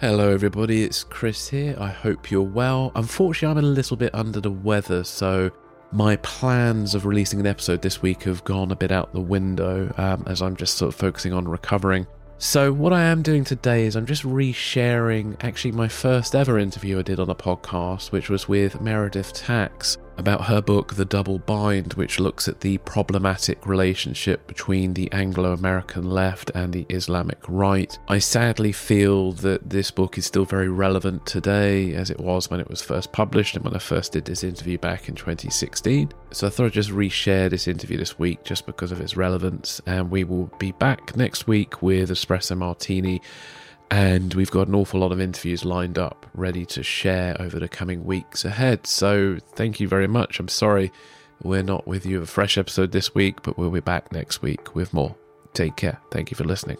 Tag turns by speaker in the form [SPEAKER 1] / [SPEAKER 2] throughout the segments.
[SPEAKER 1] Hello everybody, it's Chris here. I hope you're well. Unfortunately, I'm a little bit under the weather, so my plans of releasing an episode this week have gone a bit out the window as I'm just sort of focusing on recovering. So what I am doing today is I'm just resharing actually my first ever interview I did on a podcast, which was with Meredith Tax, about her book The Double Bind, which looks at the problematic relationship between the Anglo-American left and the Islamic right. I sadly feel that this book is still very relevant today as it was when it was first published and when I first did this interview back in 2016. So I thought I'd just reshare this interview this week just because of its relevance, and we will be back next week with Espresso Martini. And we've got an awful lot of interviews lined up, ready to share over the coming weeks ahead. So thank you very much. I'm sorry we're not with you with a fresh episode this week, but we'll be back next week with more. Take care. Thank you for listening.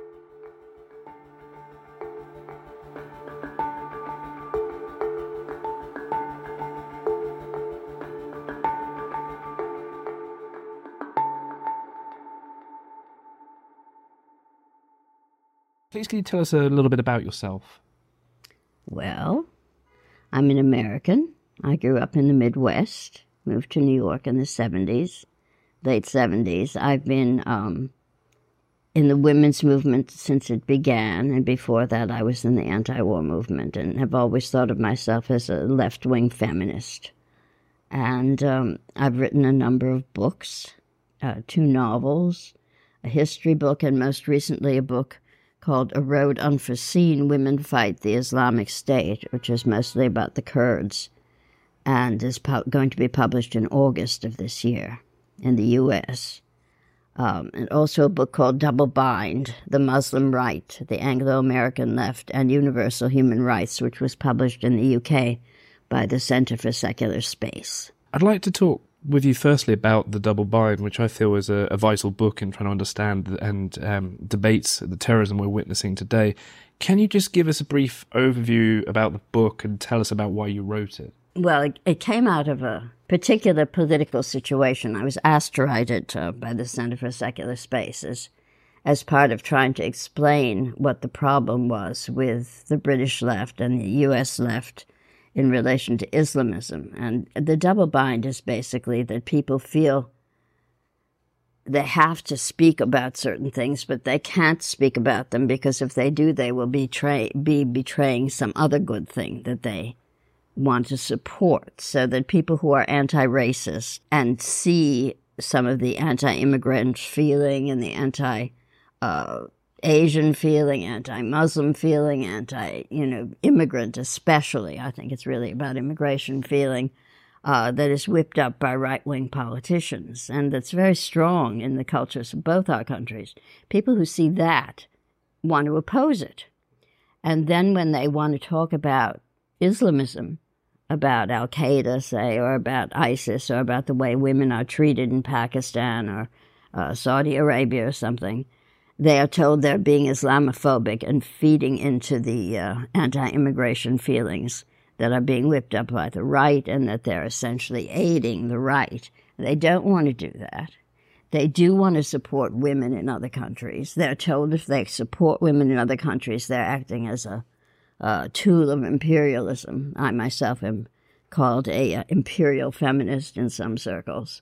[SPEAKER 2] Please, can you tell us a little bit about yourself?
[SPEAKER 3] Well, I'm an American. I grew up in the Midwest, moved to New York in the 70s, late 70s. I've been in the women's movement since it began, and before that I was in the anti-war movement and have always thought of myself as a left-wing feminist. And I've written a number of books, 2 novels, a history book, and most recently a book called A Road Unforeseen, Women Fight the Islamic State, which is mostly about the Kurds, and is going to be published in August of this year in the U.S. And also a book called Double Bind, The Muslim Right, the Anglo-American Left, and Universal Human Rights, which was published in the U.K. by the Centre for Secular Space.
[SPEAKER 2] I'd like to talk with you firstly about The Double Bind, which I feel is a vital book in trying to understand and debates the terrorism we're witnessing today. Can you just give us a brief overview about the book and tell us about why you wrote it?
[SPEAKER 3] Well, it came out of a particular political situation. I was asked to write it by the Center for Secular Spaces as part of trying to explain what the problem was with the British left and the U.S. left in relation to Islamism. And the double bind is basically that people feel they have to speak about certain things, but they can't speak about them because if they do, they will be betraying some other good thing that they want to support. So that people who are anti-racist and see some of the anti-immigrant feeling and the Asian feeling, anti-Muslim feeling, immigrant especially. I think it's really about immigration feeling that is whipped up by right-wing politicians, and that's very strong in the cultures of both our countries. People who see that want to oppose it. And then when they want to talk about Islamism, about Al-Qaeda, say, or about ISIS, or about the way women are treated in Pakistan or Saudi Arabia or something, they are told they're being Islamophobic and feeding into the anti-immigration feelings that are being whipped up by the right and that they're essentially aiding the right. They don't want to do that. They do want to support women in other countries. They're told if they support women in other countries, they're acting as a tool of imperialism. I myself am called a imperial feminist in some circles.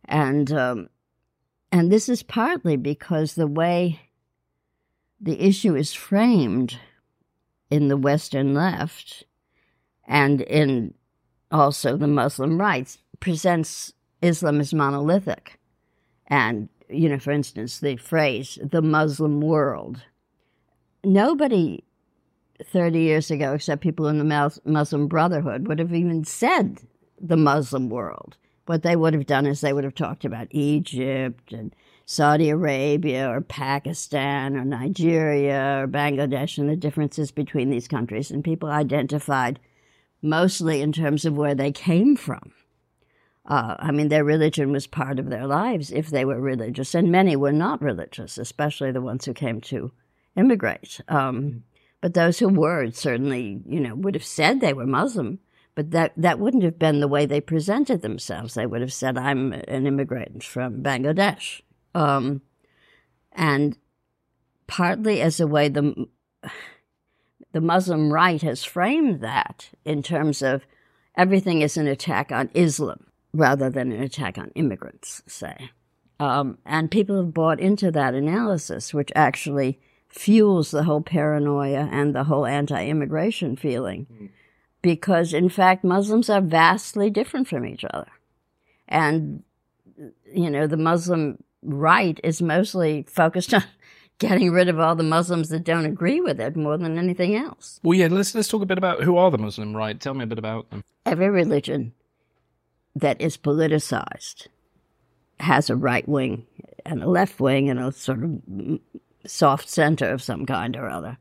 [SPEAKER 3] And this is partly because the way the issue is framed in the Western left and in also the Muslim rights presents Islam as monolithic. And, for instance, the phrase, the Muslim world. Nobody 30 years ago, except people in the Muslim Brotherhood, would have even said the Muslim world. What they would have done is they would have talked about Egypt and Saudi Arabia or Pakistan or Nigeria or Bangladesh and the differences between these countries. And people identified mostly in terms of where they came from. Their religion was part of their lives if they were religious, and many were not religious, especially the ones who came to immigrate. But those who were certainly, would have said they were Muslim. But that wouldn't have been the way they presented themselves. They would have said, I'm an immigrant from Bangladesh. And partly as a way the Muslim right has framed that in terms of everything is an attack on Islam rather than an attack on immigrants, say. And people have bought into that analysis, which actually fuels the whole paranoia and the whole anti-immigration feeling. Because, in fact, Muslims are vastly different from each other. And, you know, the Muslim right is mostly focused on getting rid of all the Muslims that don't agree with it more than anything else.
[SPEAKER 2] Well, yeah, let's talk a bit about who are the Muslim right. Tell me a bit about them.
[SPEAKER 3] Every religion that is politicized has a right wing and a left wing and a sort of soft center of some kind or other.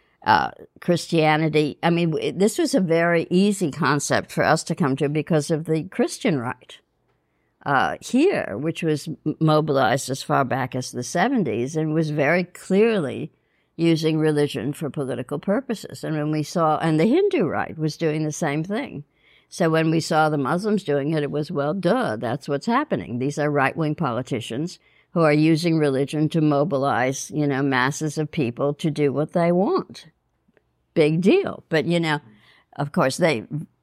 [SPEAKER 3] Christianity, I mean, this was a very easy concept for us to come to because of the Christian right here, which was mobilized as far back as the 70s and was very clearly using religion for political purposes. And when we saw, and the Hindu right was doing the same thing. So when we saw the Muslims doing it, it was, well, duh, that's what's happening. These are right-wing politicians who are using religion to mobilize, you know, masses of people to do what they want. Big deal. But, you know, of course, they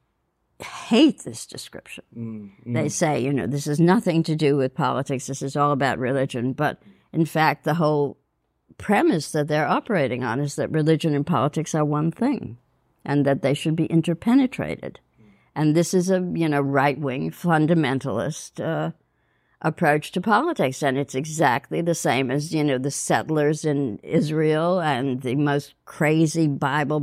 [SPEAKER 3] hate this description. They say, you know, this has nothing to do with politics. This is all about religion. But, in fact, the whole premise that they're operating on is that religion and politics are one thing and that they should be interpenetrated. And this is a, you know, right-wing fundamentalist approach to politics. And it's exactly the same as, you know, the settlers in Israel and the most crazy Bible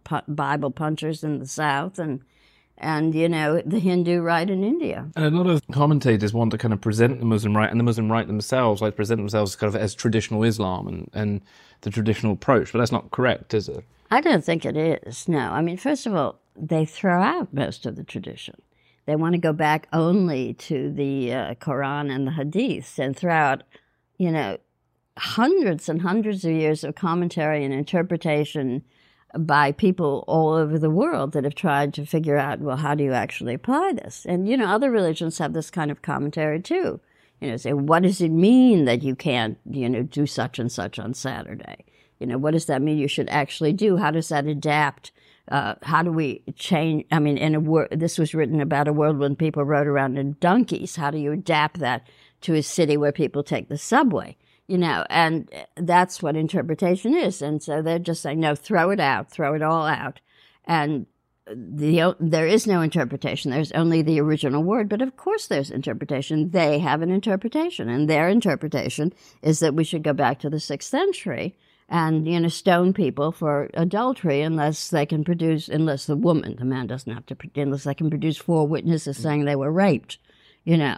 [SPEAKER 3] punchers in the South and, you know, the Hindu right in India.
[SPEAKER 2] And a lot of commentators want to kind of present the Muslim right and the Muslim right themselves, like present themselves kind of as traditional Islam and the traditional approach. But that's not correct, is it?
[SPEAKER 3] I don't think it is, no. I mean, first of all, they throw out most of the tradition. They want to go back only to the Quran and the Hadiths and throw out, you know, hundreds and hundreds of years of commentary and interpretation by people all over the world that have tried to figure out, well, how do you actually apply this? And, you know, other religions have this kind of commentary too. You know, say, what does it mean that you can't, you know, do such and such on Saturday? You know, what does that mean you should actually do? How does that adapt? How do we change? I mean, this was written about a world when people rode around in donkeys. How do you adapt that to a city where people take the subway? You know, and that's what interpretation is. And so they're just saying, no, throw it out, throw it all out. And there is no interpretation. There's only the original word. But of course there's interpretation. They have an interpretation. And their interpretation is that we should go back to the 6th century and, you know, stone people for adultery unless the woman, the man doesn't have to, unless they can produce 4 witnesses saying they were raped, you know.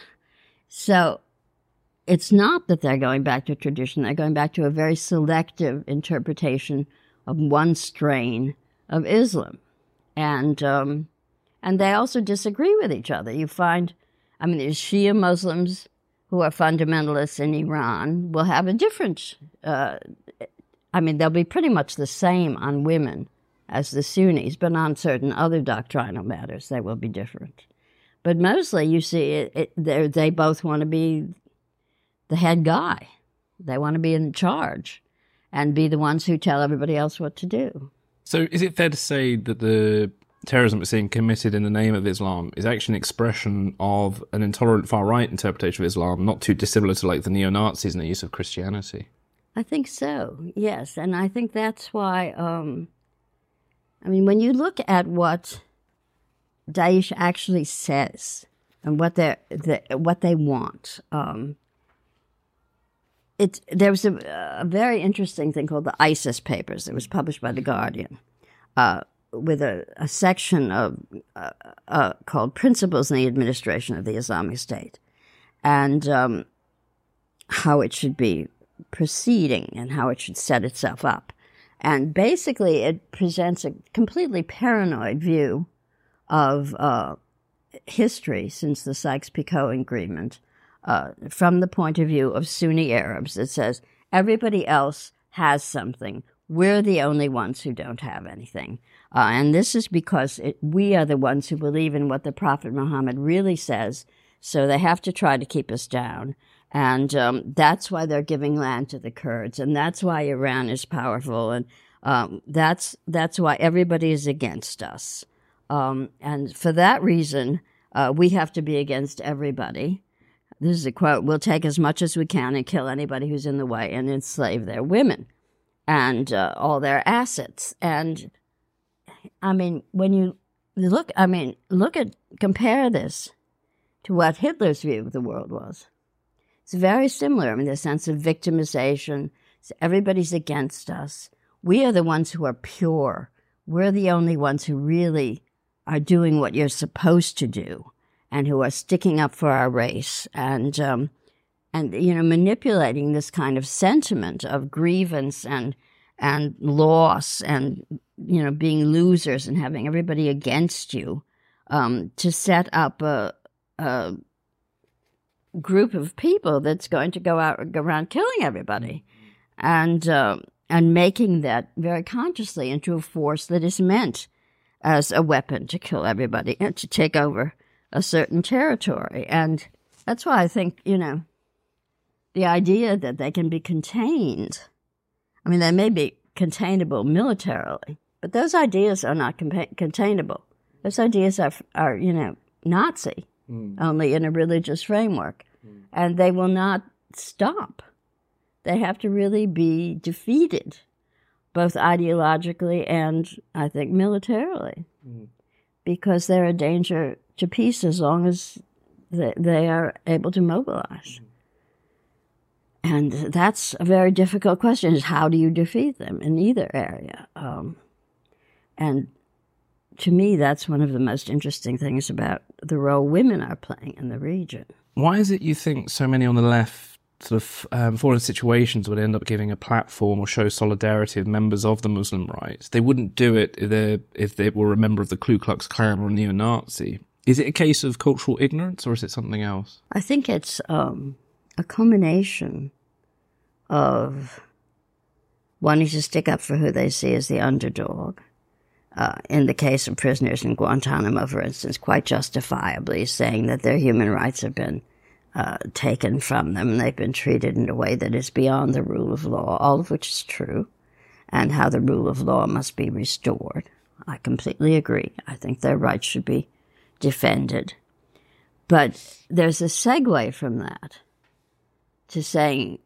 [SPEAKER 3] So it's not that they're going back to tradition. They're going back to a very selective interpretation of one strain of Islam. And they also disagree with each other. You find, I mean, there's Shia Muslims who are fundamentalists in Iran will have a different, I mean, they'll be pretty much the same on women as the Sunnis, but on certain other doctrinal matters, they will be different. But mostly, you see, they both want to be the head guy. They want to be in charge and be the ones who tell everybody else what to do.
[SPEAKER 2] So is it fair to say that the terrorism we're seeing committed in the name of Islam is actually an expression of an intolerant far-right interpretation of Islam, not too dissimilar to like the neo-Nazis and the use of Christianity?
[SPEAKER 3] I think so, yes. And I think that's why, I mean, when you look at what Daesh actually says and what they want, there was a very interesting thing called the ISIS Papers that was published by The Guardian, with a section of called Principles in the Administration of the Islamic State, and how it should be proceeding and how it should set itself up. And basically it presents a completely paranoid view of history since the Sykes-Picot Agreement, from the point of view of Sunni Arabs. It says, everybody else has something. We're the only ones who don't have anything. And this is because we are the ones who believe in what the Prophet Muhammad really says, so they have to try to keep us down. And that's why they're giving land to the Kurds, and that's why Iran is powerful. And That's why everybody is against us. And for that reason, we have to be against everybody. This is a quote, we'll take as much as we can and kill anybody who's in the way and enslave their women and all their assets. And, I mean, when you compare this to what Hitler's view of the world was. It's very similar. I mean, the sense of victimization. So everybody's against us. We are the ones who are pure. We're the only ones who really are doing what you're supposed to do and who are sticking up for our race and manipulating this kind of sentiment of grievance and loss and, being losers and having everybody against you to set up a group of people that's going to go around killing everybody and making that very consciously into a force that is meant as a weapon to kill everybody and to take over a certain territory. And that's why I think, the idea that they can be contained, I mean, they may be containable militarily, but those ideas are not containable. Those ideas are Nazi, only in a religious framework. And they will not stop. They have to really be defeated, both ideologically and, I think, militarily, because they're a danger to peace as long as they are able to mobilize. And that's a very difficult question, is how do you defeat them in either area? And to me, that's one of the most interesting things about the role women are playing in the region.
[SPEAKER 2] Why is it you think so many on the left sort of fall in situations would end up giving a platform or show solidarity with members of the Muslim right? They wouldn't do it if they were a member of the Ku Klux Klan or a neo-Nazi. Is it a case of cultural ignorance or is it something else?
[SPEAKER 3] I think it's a combination of wanting to stick up for who they see as the underdog. In the case of prisoners in Guantanamo, for instance, quite justifiably saying that their human rights have been taken from them and they've been treated in a way that is beyond the rule of law, all of which is true, and how the rule of law must be restored. I completely agree. I think their rights should be defended. But there's a segue from that to saying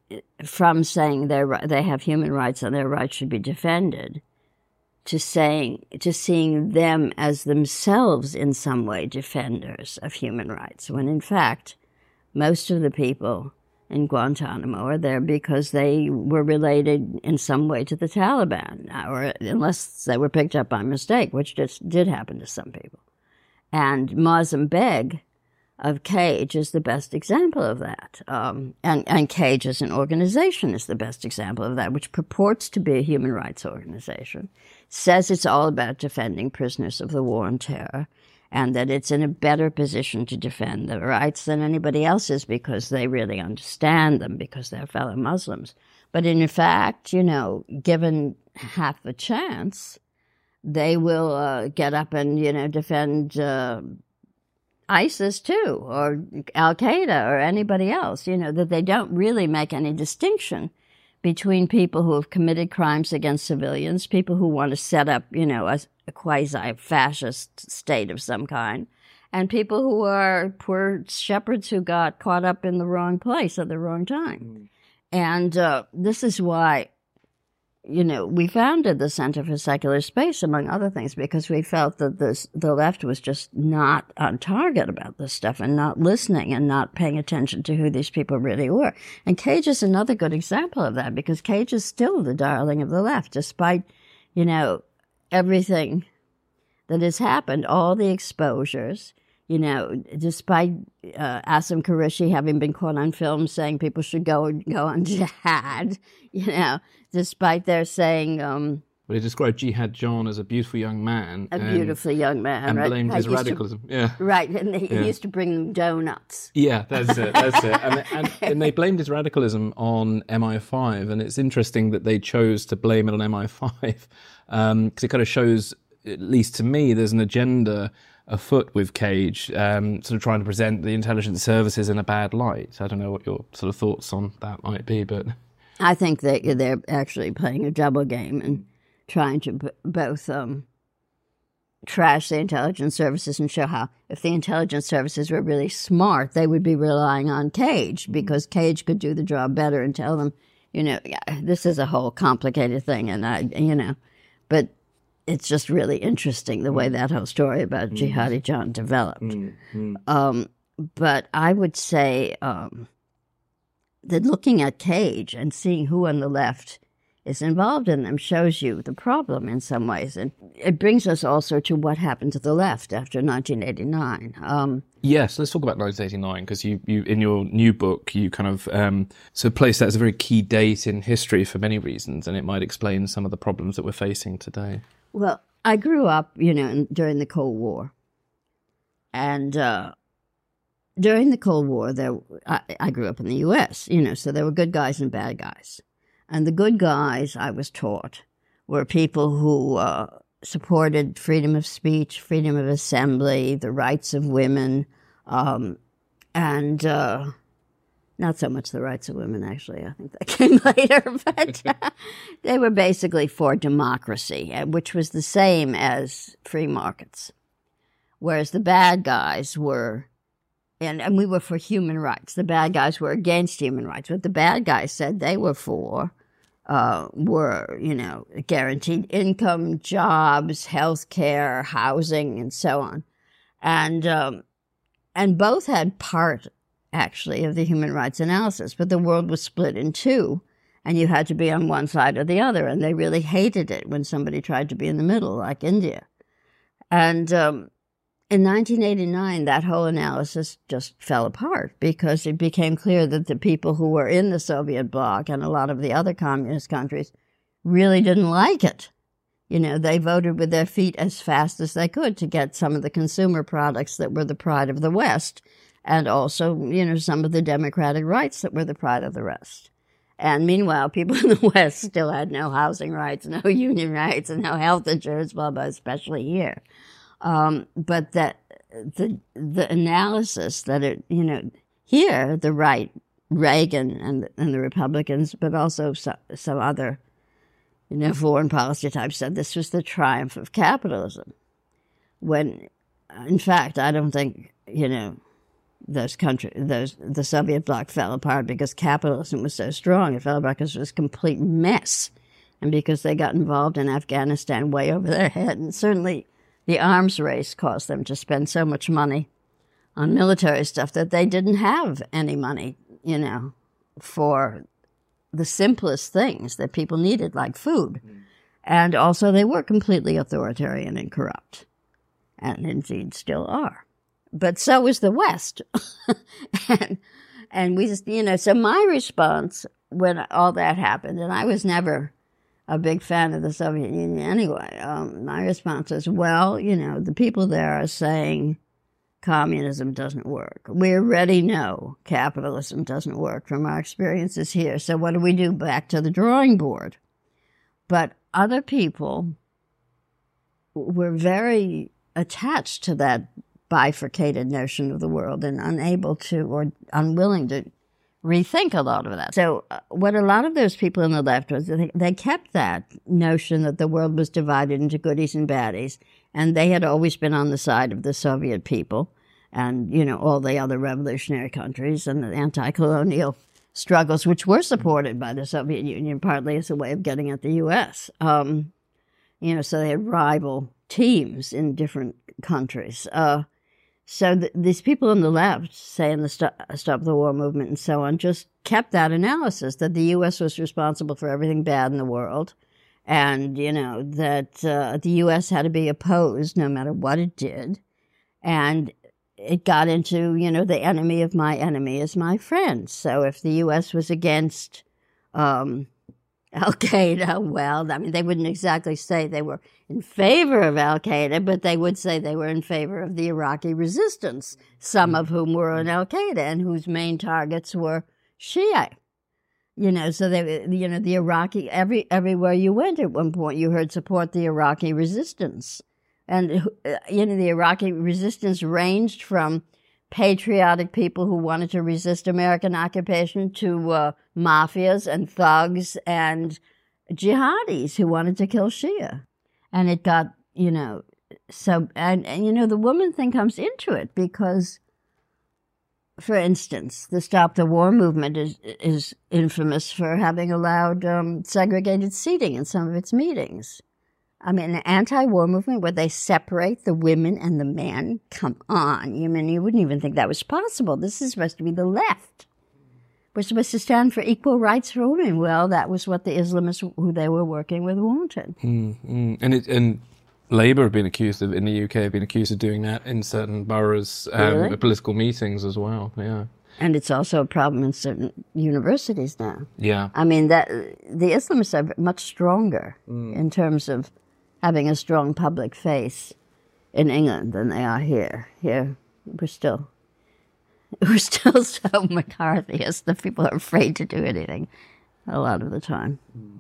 [SPEAKER 3] they have human rights and their rights should be defended, to seeing them as themselves in some way defenders of human rights, when in fact most of the people in Guantanamo are there because they were related in some way to the Taliban, or unless they were picked up by mistake, which just did happen to some people. And Mazem Beg of CAGE is the best example of that. And CAGE as an organization is the best example of that, which purports to be a human rights organization, says it's all about defending prisoners of the war on terror, and that it's in a better position to defend their rights than anybody else is because they really understand them, because they're fellow Muslims. But in fact, given half a chance, they will get up and, defend ISIS too, or Al-Qaeda, or anybody else, that they don't really make any distinction between people who have committed crimes against civilians, people who want to set up, a quasi-fascist state of some kind, and people who are poor shepherds who got caught up in the wrong place at the wrong time. And this is why, we founded the Center for Secular Space, among other things, because we felt that the left was just not on target about this stuff and not listening and not paying attention to who these people really were. And CAGE is another good example of that, because CAGE is still the darling of the left, despite, everything that has happened, all the exposures, despite Asim Qureshi having been caught on film saying people should go on jihad, despite their saying... well,
[SPEAKER 2] he described Jihad John as a beautiful young man.
[SPEAKER 3] Beautiful young man,
[SPEAKER 2] and
[SPEAKER 3] right?
[SPEAKER 2] blamed his radicalism.
[SPEAKER 3] Right, and he used to bring them donuts.
[SPEAKER 2] Yeah, that's it. And they blamed his radicalism on MI5, and it's interesting that they chose to blame it on MI5, because it kind of shows, at least to me, there's an agenda afoot with CAGE, sort of trying to present the intelligence services in a bad light. I don't know what your sort of thoughts on that might be, but...
[SPEAKER 3] I think that they're actually playing a double game and trying to both trash the intelligence services and show how if the intelligence services were really smart, they would be relying on Cage, because Cage could do the job better and tell them, yeah, this is a whole complicated thing, and but it's just really interesting the way that whole story about Jihadi John developed. But I would say that looking at Cage and seeing who on the left is involved in them shows you the problem in some ways. And it brings us also to what happened to the left after 1989.
[SPEAKER 2] Yes, let's talk about 1989, because you in your new book, you kind of place that as a very key date in history for many reasons, and it might explain some of the problems that we're facing today.
[SPEAKER 3] Well, I grew up, during the Cold War. And during the Cold War, I grew up in the U.S., so there were good guys and bad guys. And the good guys, I was taught, were people who supported freedom of speech, freedom of assembly, the rights of women, and not so much the rights of women, actually. I think that came later. But they were basically for democracy, which was the same as free markets. Whereas the bad guys were... And we were for human rights. The bad guys were against human rights. What the bad guys said they were for were, guaranteed income, jobs, health care, housing, and so on. And both had part, actually, of the human rights analysis. But the world was split in two, and you had to be on one side or the other. And they really hated it when somebody tried to be in the middle, like India. And in 1989, that whole analysis just fell apart because it became clear that the people who were in the Soviet bloc and a lot of the other communist countries really didn't like it. They voted with their feet as fast as they could to get some of the consumer products that were the pride of the West, and also, some of the democratic rights that were the pride of the West. And meanwhile, people in the West still had no housing rights, no union rights, and no health insurance, blah, blah, especially here. But that the analysis that here the right, Reagan and the Republicans, but also some other foreign policy types said this was the triumph of capitalism. When, in fact, I don't think the Soviet bloc fell apart because capitalism was so strong. It fell apart because it was a complete mess, and because they got involved in Afghanistan way over their head, and certainly. The arms race caused them to spend so much money on military stuff that they didn't have any money, for the simplest things that people needed, like food. And also they were completely authoritarian and corrupt, and indeed still are. But so is the West. and we just, so my response when all that happened, and I was never a big fan of the Soviet Union anyway. My response is, well, the people there are saying communism doesn't work. We already know capitalism doesn't work from our experiences here. So what do we do? Back to the drawing board. But other people were very attached to that bifurcated notion of the world and unable to or unwilling to rethink a lot of that. So what a lot of those people on the left was, they kept that notion that the world was divided into goodies and baddies, and they had always been on the side of the Soviet people and, all the other revolutionary countries and the anti-colonial struggles, which were supported by the Soviet Union, partly as a way of getting at the U.S. So they had rival teams in different countries. So these people on the left, say in the Stop the War movement and so on, just kept that analysis that the U.S. was responsible for everything bad in the world, and, that the U.S. had to be opposed no matter what it did. And it got into, the enemy of my enemy is my friend. So if the U.S. was against Al-Qaeda, well, they wouldn't exactly say they were in favor of Al-Qaeda, but they would say they were in favor of the Iraqi resistance, some of whom were in Al-Qaeda and whose main targets were Shia. So they, the Iraqi, everywhere you went at one point, you heard support the Iraqi resistance. And, the Iraqi resistance ranged from patriotic people who wanted to resist American occupation to mafias and thugs and, jihadis who wanted to kill Shia. And it got, so, and the woman thing comes into it because, for instance, the Stop the War movement is infamous for having allowed segregated seating in some of its meetings. I mean, an anti-war movement where they separate the women and the men? Come on. You wouldn't even think that was possible. This is supposed to be the left. We're supposed to stand for equal rights for women. Well, that was what the Islamists who they were working with wanted.
[SPEAKER 2] And Labour have been accused of, in the UK, have been accused of doing that in certain boroughs,
[SPEAKER 3] Really?
[SPEAKER 2] political meetings as well, yeah.
[SPEAKER 3] And it's also a problem in certain universities now.
[SPEAKER 2] Yeah.
[SPEAKER 3] I mean, that the Islamists are much stronger in terms of having a strong public face in England than they are here. Here, we're still so McCarthyist that people are afraid to do anything a lot of the time.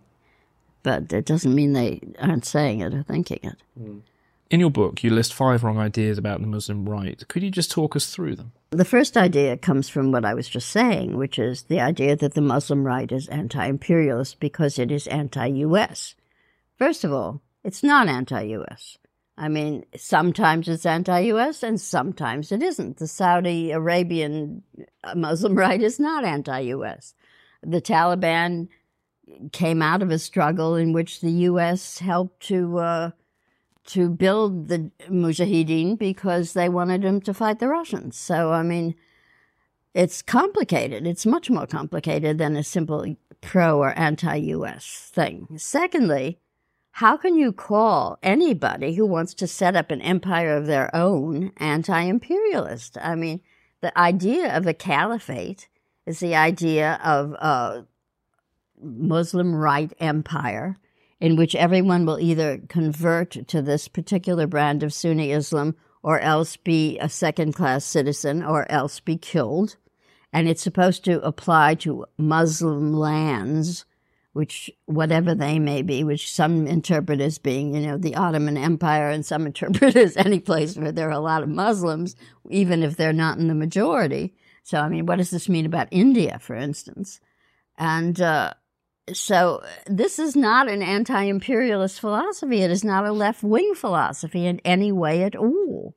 [SPEAKER 3] But it doesn't mean they aren't saying it or thinking it.
[SPEAKER 2] In your book, you list 5 wrong ideas about the Muslim right. Could you just talk us through them?
[SPEAKER 3] The first idea comes from what I was just saying, which is the idea that the Muslim right is anti-imperialist because it is anti-U.S. First of all, it's not anti-U.S. I mean, sometimes it's anti-U.S. and sometimes it isn't. The Saudi Arabian Muslim right is not anti-U.S. The Taliban came out of a struggle in which the U.S. helped to build the Mujahideen because they wanted them to fight the Russians. So, I mean, it's complicated. It's much more complicated than a simple pro or anti-U.S. thing. Secondly, how can you call anybody who wants to set up an empire of their own anti-imperialist? I mean, the idea of a caliphate is the idea of a Muslim right empire in which everyone will either convert to this particular brand of Sunni Islam or else be a second-class citizen or else be killed. And it's supposed to apply to Muslim lands, which, whatever they may be, which some interpret as being, the Ottoman Empire, and some interpret as any place where there are a lot of Muslims, even if they're not in the majority. So, I mean, what does this mean about India, for instance? And so this is not an anti-imperialist philosophy. It is not a left-wing philosophy in any way at all.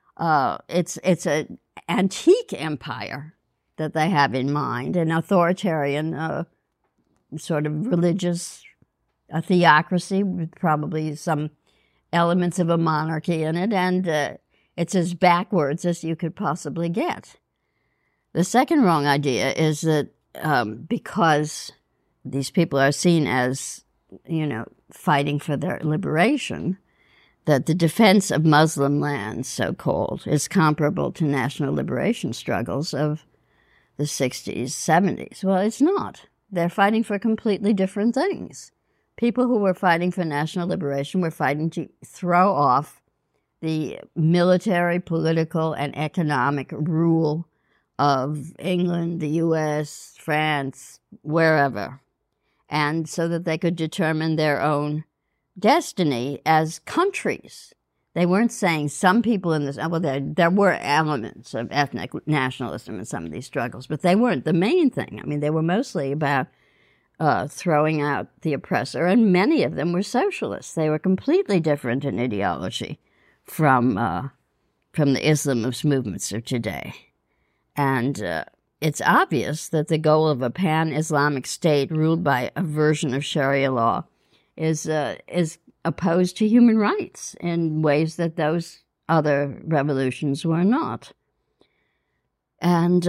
[SPEAKER 3] It's an antique empire that they have in mind, an authoritarian sort of religious, a theocracy with probably some elements of a monarchy in it, and it's as backwards as you could possibly get. The second wrong idea is that because these people are seen as, fighting for their liberation, that the defense of Muslim lands, so-called, is comparable to national liberation struggles of the 60s, 70s. Well, it's not. They're fighting for completely different things. People who were fighting for national liberation were fighting to throw off the military, political, and economic rule of England, the U.S., France, wherever, and so that they could determine their own destiny as countries. They weren't saying some people in this, well, there were elements of ethnic nationalism in some of these struggles, but they weren't the main thing. I mean, they were mostly about throwing out the oppressor, and many of them were socialists. They were completely different in ideology from the Islamist movements of today. And it's obvious that the goal of a pan-Islamic state ruled by a version of Sharia law is opposed to human rights in ways that those other revolutions were not. And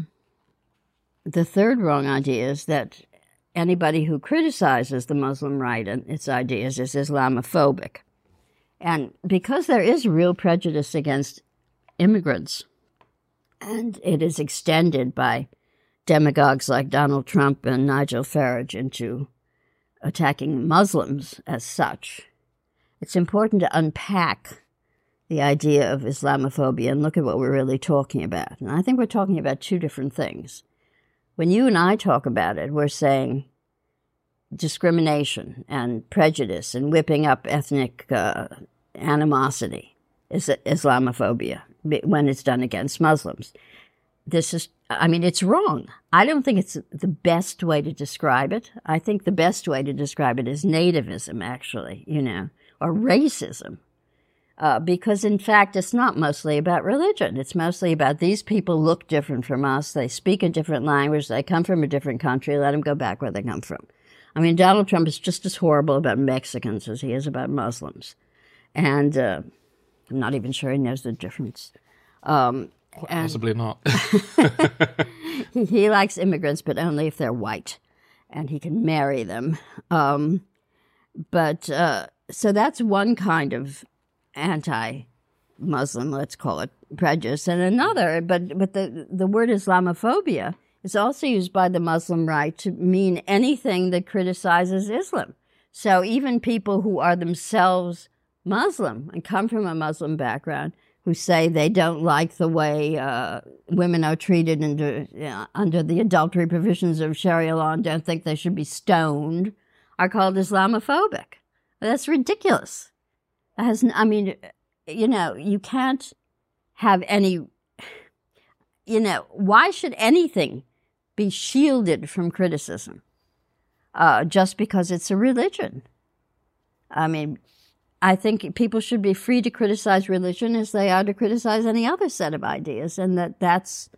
[SPEAKER 3] the third wrong idea is that anybody who criticizes the Muslim right and its ideas is Islamophobic. And because there is real prejudice against immigrants, and it is extended by demagogues like Donald Trump and Nigel Farage into attacking Muslims as such, it's important to unpack the idea of Islamophobia and look at what we're really talking about. And I think we're talking about two different things. When you and I talk about it, we're saying discrimination and prejudice and whipping up ethnic animosity is Islamophobia when it's done against Muslims. This is I mean, it's wrong. I don't think it's the best way to describe it. I think the best way to describe it is nativism, actually, or racism. Because, in fact, it's not mostly about religion. It's mostly about these people look different from us. They speak a different language. They come from a different country. Let them go back where they come from. I mean, Donald Trump is just as horrible about Mexicans as he is about Muslims. And I'm not even sure he knows the difference.
[SPEAKER 2] Possibly not.
[SPEAKER 3] He likes immigrants, but only if they're white. And he can marry them. So that's one kind of anti-Muslim, let's call it, prejudice. And another, but the word Islamophobia is also used by the Muslim right to mean anything that criticizes Islam. So even people who are themselves Muslim and come from a Muslim background who say they don't like the way women are treated under the adultery provisions of Sharia law and don't think they should be stoned are called Islamophobic. That's ridiculous. You can't have any, why should anything be shielded from criticism just because it's a religion? I mean, I think people should be free to criticize religion as they are to criticize any other set of ideas, and that's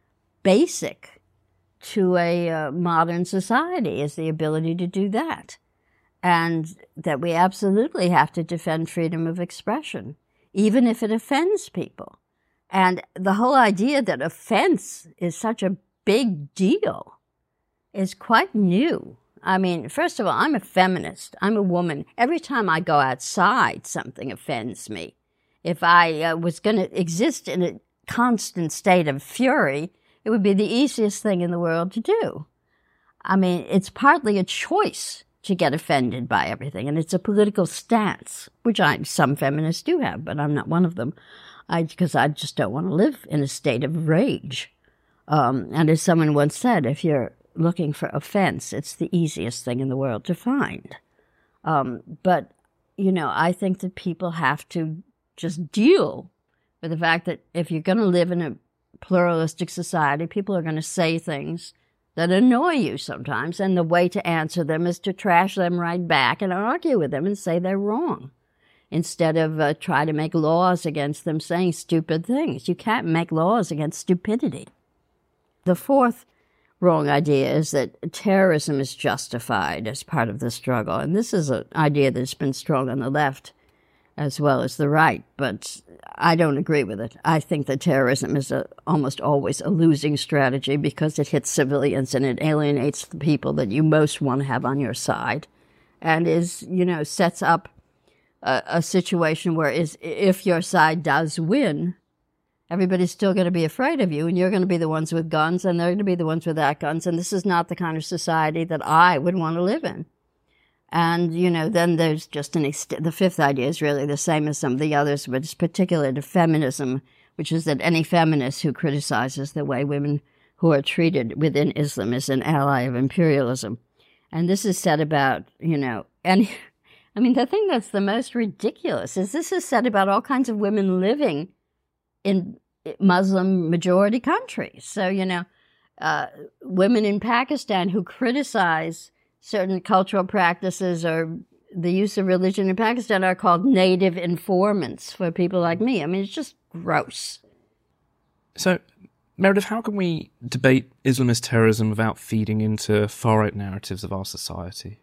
[SPEAKER 3] basic to a modern society, is the ability to do that. And that we absolutely have to defend freedom of expression, even if it offends people. And the whole idea that offense is such a big deal is quite new. I mean, first of all, I'm a feminist. I'm a woman. Every time I go outside, something offends me. If I was going to exist in a constant state of fury, it would be the easiest thing in the world to do. I mean, it's partly a choice to get offended by everything, and it's a political stance, which some feminists do have, but I'm not one of them, because I just don't want to live in a state of rage. And as someone once said, if you're looking for offense, it's the easiest thing in the world to find. But, I think that people have to just deal with the fact that if you're going to live in a pluralistic society, people are going to say things that annoy you sometimes, and the way to answer them is to trash them right back and argue with them and say they're wrong, instead of try to make laws against them saying stupid things. You can't make laws against stupidity. The fourth wrong idea is that terrorism is justified as part of the struggle, and this is an idea that's been strong on the left as well as the right, but I don't agree with it. I think that terrorism is almost always a losing strategy because it hits civilians and it alienates the people that you most want to have on your side, and sets up a situation where if your side does win, everybody's still going to be afraid of you, and you're going to be the ones with guns, and they're going to be the ones without guns, and this is not the kind of society that I would want to live in. And, then there's just the fifth idea is really the same as some of the others, but it's particular to feminism, which is that any feminist who criticizes the way women who are treated within Islam is an ally of imperialism. And this is said about, the thing that's the most ridiculous is this is said about all kinds of women living in Muslim majority countries. So, women in Pakistan who criticize certain cultural practices or the use of religion in Pakistan are called native informants for people like me. I mean, it's just gross.
[SPEAKER 2] So, Meredith, how can we debate Islamist terrorism without feeding into far-right narratives of our society?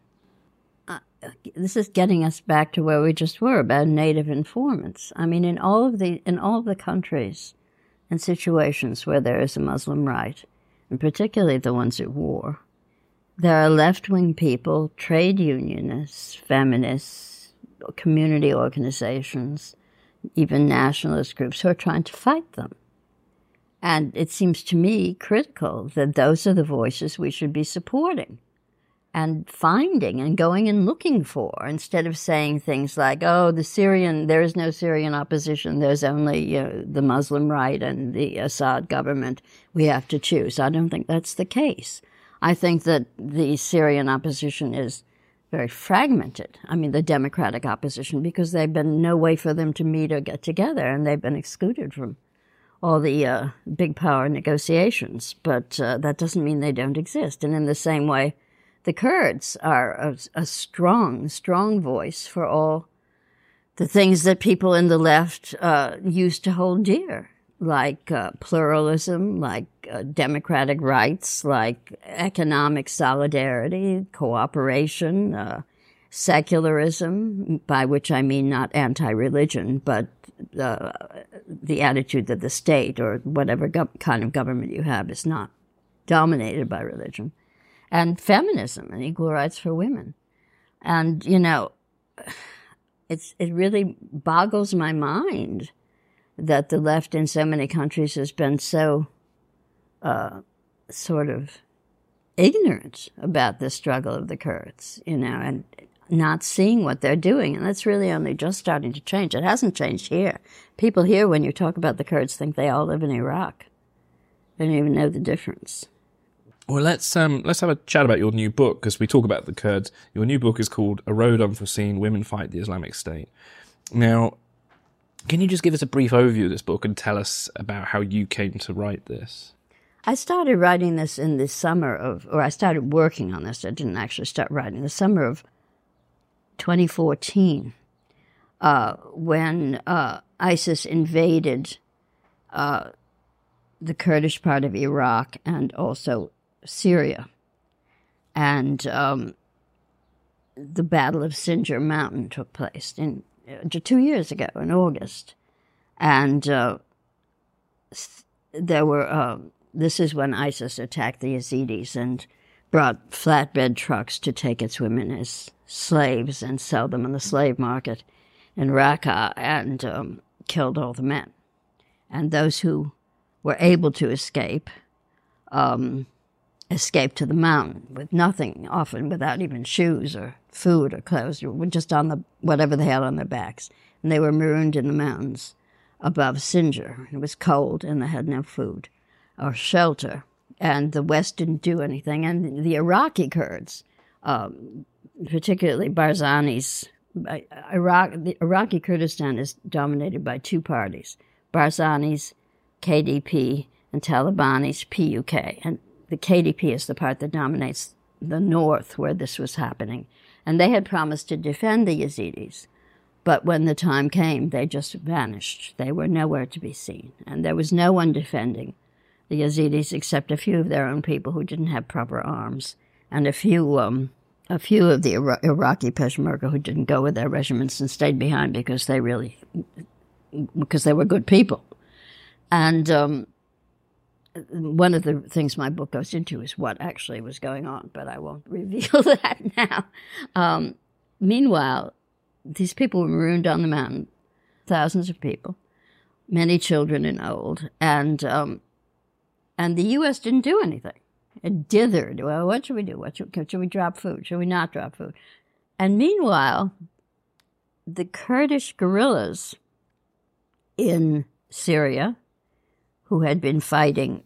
[SPEAKER 3] This is getting us back to where we just were about native informants. I mean, in all of the countries and situations where there is a Muslim right, and particularly the ones at war, there are left-wing people, trade unionists, feminists, community organizations, even nationalist groups who are trying to fight them. And it seems to me critical that those are the voices we should be supporting and finding and going and looking for, instead of saying things like, there is no Syrian opposition, there's only the Muslim right and the Assad government, we have to choose. I don't think that's the case. I think that the Syrian opposition is very fragmented. I mean, the democratic opposition, because there's been no way for them to meet or get together, and they've been excluded from all the big power negotiations, but that doesn't mean they don't exist. And in the same way, the Kurds are a strong, strong voice for all the things that people in the left used to hold dear, like pluralism, like democratic rights, like economic solidarity, cooperation, secularism, by which I mean not anti-religion, but the attitude that the state or whatever kind of government you have is not dominated by religion, and feminism and equal rights for women. And, you know, it really boggles my mind that the left in so many countries has been so sort of ignorant about the struggle of the Kurds, you know, and not seeing what they're doing. And that's really only just starting to change. It hasn't changed here. People here, when you talk about the Kurds, think they all live in Iraq. They don't even know the difference.
[SPEAKER 2] Well, let's have a chat about your new book, because we talk about the Kurds. Your new book is called A Road Unforeseen, Women Fight the Islamic State. Now, can you just give us a brief overview of this book and tell us about how you came to write this?
[SPEAKER 3] I started writing this in the summer of, or I started working on this. I didn't actually start writing. The summer of 2014, when ISIS invaded the Kurdish part of Iraq and also Syria. And the Battle of Sinjar Mountain took place 2 years ago in August. And there were, this is when ISIS attacked the Yazidis and brought flatbed trucks to take its women as slaves and sell them on the slave market in Raqqa, and killed all the men. And those who were able to escape, escaped to the mountain with nothing, often without even shoes or food or clothes, just on whatever they had on their backs. And they were marooned in the mountains above Sinjar. It was cold and they had no food or shelter. And the West didn't do anything. And the Iraqi Kurds, particularly Barzani's, the Iraqi Kurdistan is dominated by two parties, Barzani's KDP and Taliban's PUK. And the KDP is the part that dominates the north where this was happening. And they had promised to defend the Yazidis. But when the time came, they just vanished. They were nowhere to be seen. And there was no one defending the Yazidis except a few of their own people who didn't have proper arms, and a few of the Iraqi Peshmerga who didn't go with their regiments and stayed behind because they were good people. And one of the things my book goes into is what actually was going on, but I won't reveal that now. Meanwhile, these people were marooned on the mountain, thousands of people, many children and old, and the U.S. didn't do anything. It dithered. Well, what should we do? Should we drop food? Should we not drop food? And meanwhile, the Kurdish guerrillas in Syria, who had been fighting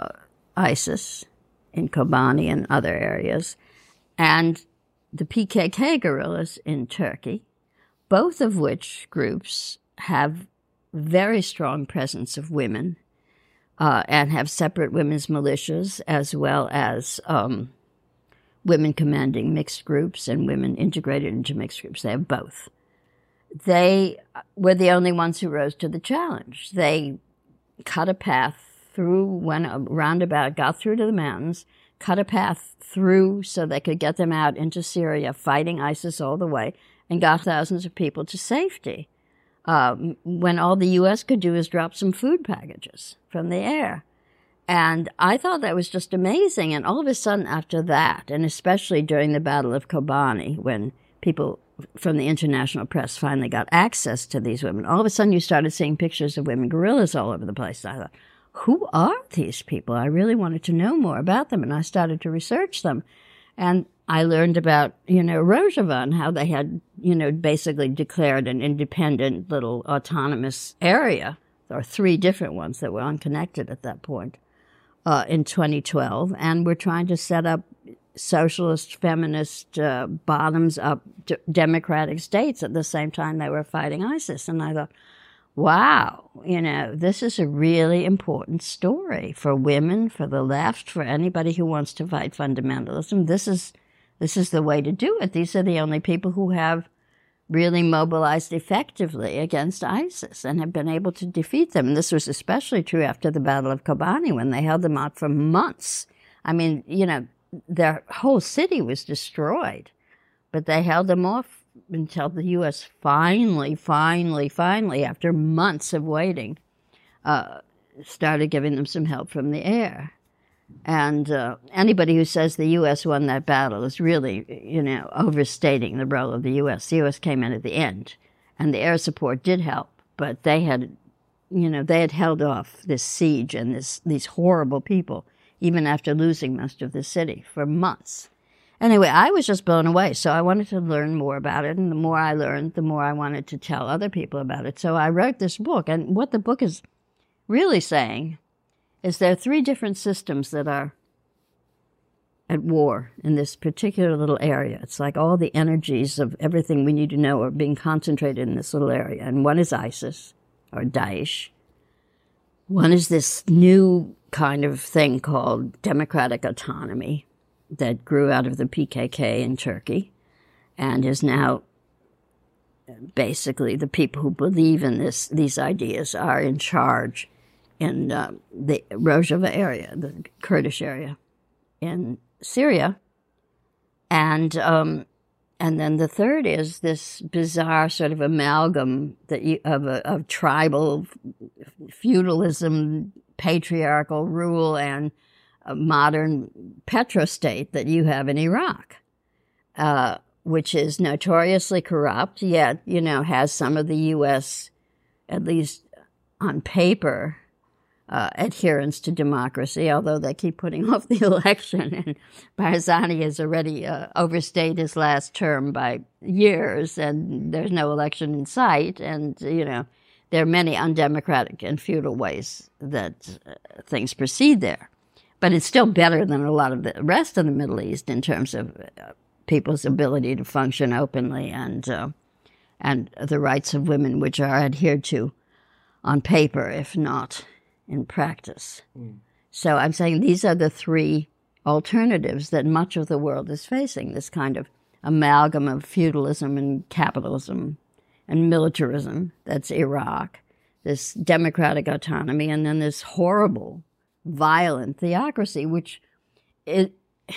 [SPEAKER 3] ISIS in Kobani and other areas, and the PKK guerrillas in Turkey, both of which groups have very strong presence of women and have separate women's militias, as well as women commanding mixed groups and women integrated into mixed groups. They have both. They were the only ones who rose to the challenge. They cut a path through, went a roundabout, got through to the mountains, cut a path through so they could get them out into Syria, fighting ISIS all the way, and got thousands of people to safety. When all the U.S. could do is drop some food packages from the air. And I thought that was just amazing. And all of a sudden after that, and especially during the Battle of Kobani, when people from the international press finally got access to these women, all of a sudden you started seeing pictures of women guerrillas all over the place. I thought, who are these people? I really wanted to know more about them, and I started to research them. And I learned about, Rojava and how they had, basically declared an independent little autonomous area. There are 3 different ones that were unconnected at that point in 2012. And we're trying to set up socialist, feminist, bottoms-up democratic states at the same time they were fighting ISIS. And I thought, wow, this is a really important story for women, for the left, for anybody who wants to fight fundamentalism. This is the way to do it. These are the only people who have really mobilized effectively against ISIS and have been able to defeat them. And this was especially true after the Battle of Kobani, when they held them out for months. I mean, their whole city was destroyed, but they held them off until the U.S. finally, after months of waiting, started giving them some help from the air. And anybody who says the U.S. won that battle is really, overstating the role of the U.S. The U.S. came in at the end, and the air support did help, but they had held off this siege and these horrible people, even after losing most of the city, for months. Anyway, I was just blown away, so I wanted to learn more about it, and the more I learned, the more I wanted to tell other people about it. So I wrote this book, and what the book is really saying is there are 3 different systems that are at war in this particular little area. It's like all the energies of everything we need to know are being concentrated in this little area. And one is ISIS, or Daesh. One is this new kind of thing called democratic autonomy that grew out of the PKK in Turkey and is now basically the people who believe in these ideas are in charge in the Rojava area, the Kurdish area in Syria. And then the third is this bizarre sort of amalgam of tribal feudalism, patriarchal rule, and a modern petrostate that you have in Iraq, which is notoriously corrupt, yet, has some of the U.S., at least on paper, adherence to democracy, although they keep putting off the election. And Barzani has already overstayed his last term by years, and there's no election in sight. And, there are many undemocratic and feudal ways that things proceed there. But it's still better than a lot of the rest of the Middle East in terms of people's ability to function openly and the rights of women, which are adhered to on paper, if not in practice. So I'm saying these are the 3 alternatives that much of the world is facing, this kind of amalgam of feudalism and capitalism and militarism. That's Iraq, this democratic autonomy, and then this horrible, violent theocracy, which the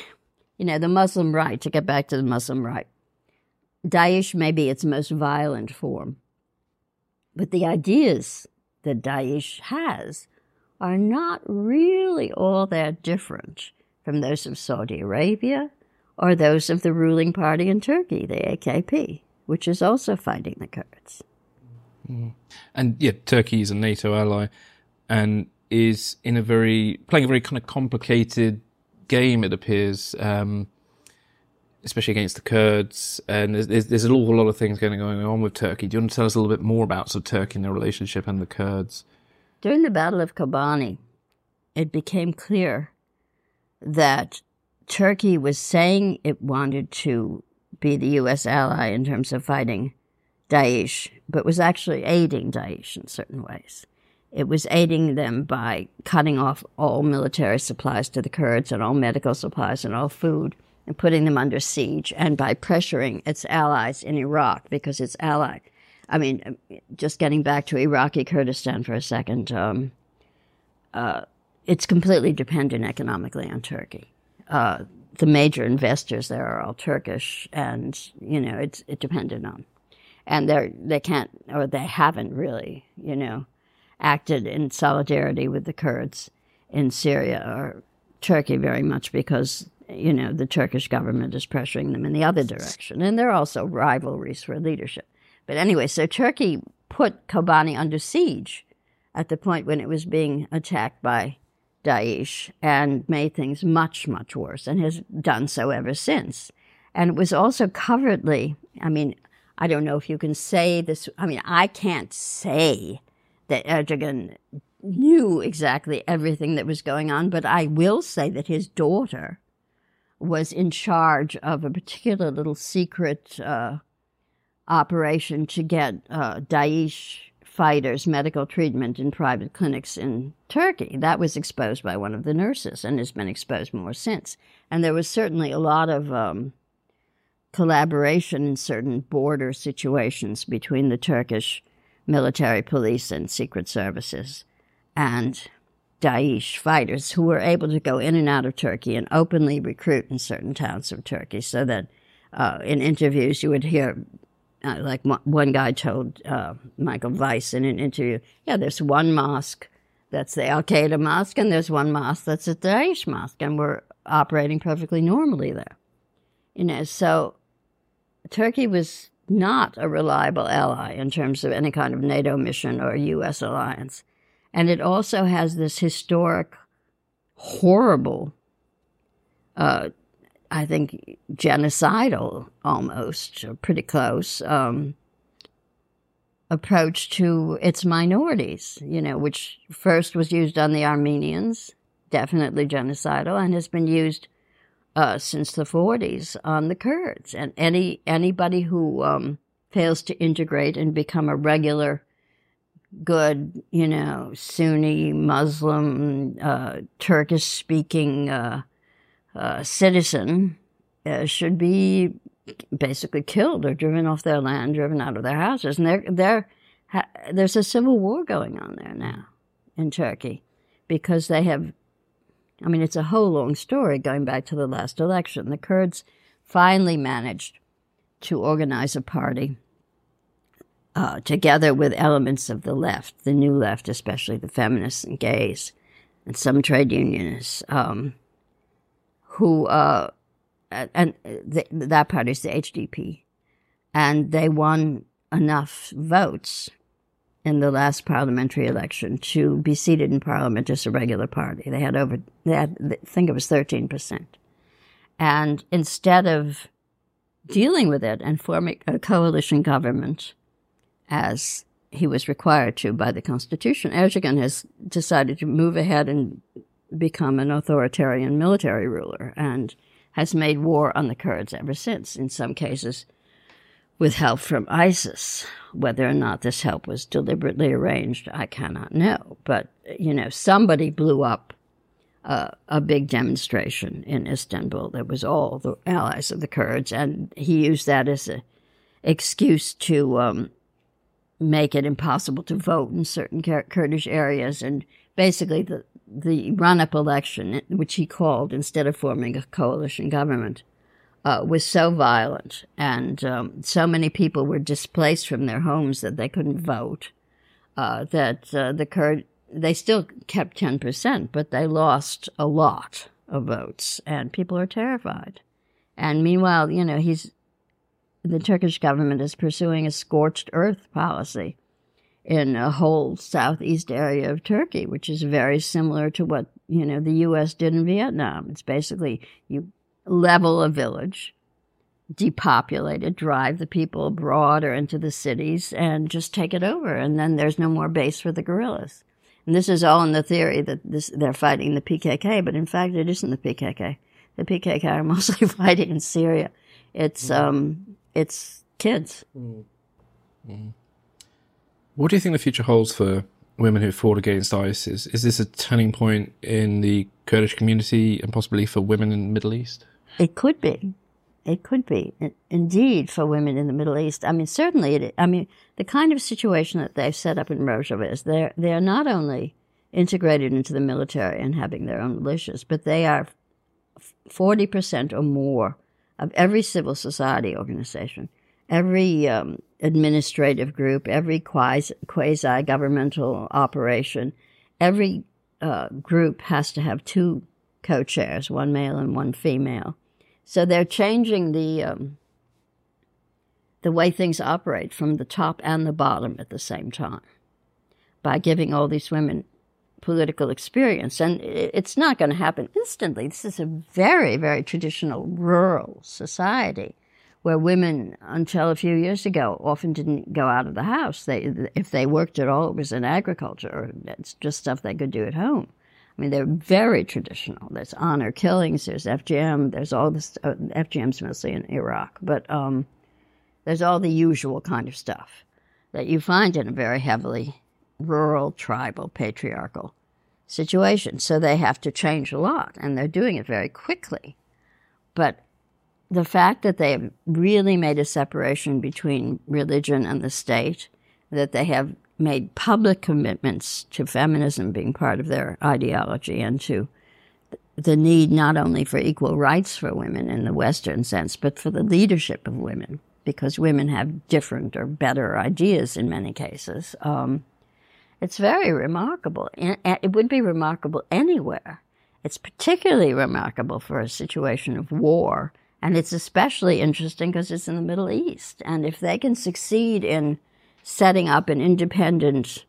[SPEAKER 3] Muslim right, to get back to the Muslim right, Daesh may be its most violent form, but the ideas that Daesh has are not really all that different from those of Saudi Arabia or those of the ruling party in Turkey, the AKP, which is also fighting the Kurds.
[SPEAKER 2] And Turkey is a NATO ally and is playing a very kind of complicated game, it appears, especially against the Kurds. And there's an awful lot of things going on with Turkey. Do you want to tell us a little bit more about Turkey and their relationship and the Kurds?
[SPEAKER 3] During the Battle of Kobani, it became clear that Turkey was saying it wanted to be the U.S. ally in terms of fighting Daesh, but was actually aiding Daesh in certain ways. It was aiding them by cutting off all military supplies to the Kurds and all medical supplies and all food and putting them under siege, and by pressuring its allies in Iraq, because its ally, just getting back to Iraqi Kurdistan for a second, it's completely dependent economically on Turkey. The major investors there are all Turkish, and, it's dependent on. And they can't, or they haven't really, acted in solidarity with the Kurds in Syria or Turkey very much because, the Turkish government is pressuring them in the other direction. And there are also rivalries for leadership. But anyway, so Turkey put Kobani under siege at the point when it was being attacked by Daesh and made things much, much worse, and has done so ever since. And it was also covertly, I don't know if you can say this, I can't say that Erdogan knew exactly everything that was going on, but I will say that his daughter was in charge of a particular little secret operation to get Daesh fighters medical treatment in private clinics in Turkey. That was exposed by one of the nurses and has been exposed more since. And there was certainly a lot of collaboration in certain border situations between the Turkish military police and secret services and Daesh fighters who were able to go in and out of Turkey and openly recruit in certain towns of Turkey, so that in interviews you would hear, like one guy told Michael Weiss in an interview, yeah, there's one mosque that's the Al-Qaeda mosque, and there's one mosque that's a Daesh mosque, and we're operating perfectly normally there. So Turkey was not a reliable ally in terms of any kind of NATO mission or U.S. alliance. And it also has this historic, horrible, I think genocidal almost, or pretty close, approach to its minorities, which first was used on the Armenians, definitely genocidal, and has been used since the 40s on the Kurds. And anybody who fails to integrate and become a regular, good, Sunni, Muslim, Turkish-speaking citizen should be basically killed or driven off their land, driven out of their houses. And there's a civil war going on there now in Turkey because they have, it's a whole long story going back to the last election. The Kurds finally managed to organize a party together with elements of the left, the new left, especially the feminists and gays and some trade unionists, that party is the HDP. And they won enough votes in the last parliamentary election to be seated in parliament as a regular party. They had I think it was 13%. And instead of dealing with it and forming a coalition government, as he was required to by the constitution, Erdogan has decided to move ahead and become an authoritarian military ruler and has made war on the Kurds ever since, in some cases with help from ISIS. Whether or not this help was deliberately arranged, I cannot know. But, somebody blew up a big demonstration in Istanbul that was all the allies of the Kurds, and he used that as an excuse to make it impossible to vote in certain Kurdish areas. And basically the run-up election, which he called, instead of forming a coalition government, was so violent, and so many people were displaced from their homes that they couldn't vote, that the Kurd, they still kept 10%, but they lost a lot of votes, and people are terrified. And meanwhile, the Turkish government is pursuing a scorched earth policy in a whole southeast area of Turkey, which is very similar to what, the U.S. did in Vietnam. It's basically you level a village, depopulate it, drive the people abroad or into the cities, and just take it over. And then there's no more base for the guerrillas. And this is all in the theory that they're fighting the PKK, but in fact it isn't the PKK. The PKK are mostly fighting in Syria. It's kids.
[SPEAKER 2] What do you think the future holds for women who fought against ISIS? Is this a turning point in the Kurdish community and possibly for women in the Middle East?
[SPEAKER 3] It could be. It could be, indeed, for women in the Middle East. Certainly, the kind of situation that they've set up in Rojava is they are not only integrated into the military and having their own militias, but they are 40% or more of every civil society organization, every administrative group, every quasi-governmental operation. Every group has to have two co-chairs, one male and one female. So they're changing the way things operate from the top and the bottom at the same time by giving all these women political experience. And it's not going to happen instantly. This is a very, very traditional rural society where women, until a few years ago, often didn't go out of the house. If they worked at all, it was in agriculture, or it's just stuff they could do at home. They're very traditional. There's honor killings, there's FGM, there's all this, FGM's mostly in Iraq, but there's all the usual kind of stuff. that you find in a very heavily rural, tribal, patriarchal situation. So they have to change a lot, and they're doing it very quickly. But the fact that they have really made a separation between religion and the state, that they have made public commitments to feminism being part of their ideology and to the need not only for equal rights for women in the Western sense, but for the leadership of women, because women have different or better ideas in many cases. It's very remarkable. It would be remarkable anywhere. It's particularly remarkable for a situation of war, and it's especially interesting because it's in the Middle East. And if they can succeed in setting up an independent,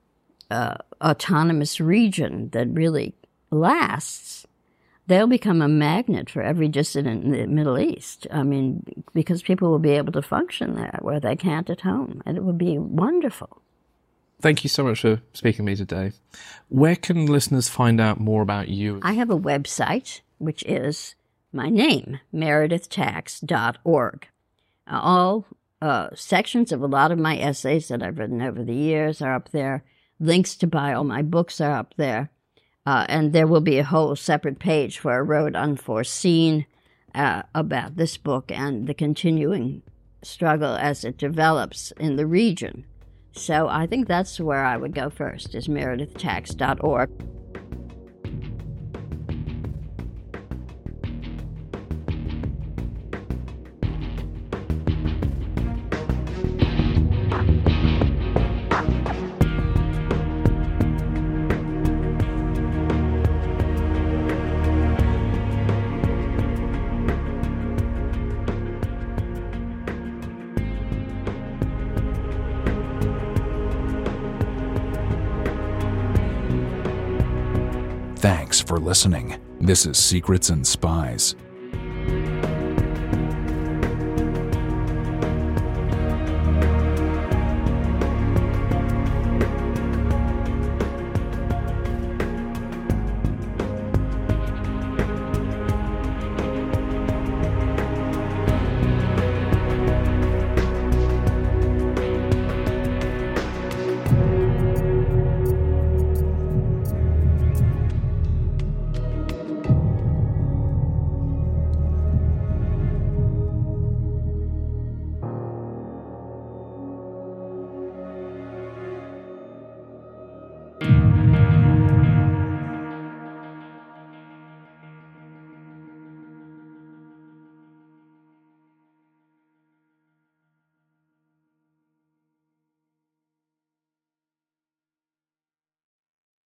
[SPEAKER 3] autonomous region that really lasts, they'll become a magnet for every dissident in the Middle East. I mean, because people will be able to function there where they can't at home, and it would be wonderful.
[SPEAKER 2] Thank you so much for speaking to me today. Where can listeners find out more about you?
[SPEAKER 3] I have a website, which is my name, meredithtax.org. All sections of a lot of my essays that I've written over the years are up there. Links to buy all my books are up there. And there will be a whole separate page where I wrote Unforeseen about this book and the continuing struggle as it develops in the region. So I think that's where I would go first, is meredithtax.org.
[SPEAKER 4] Thanks for listening. This is Secrets and Spies.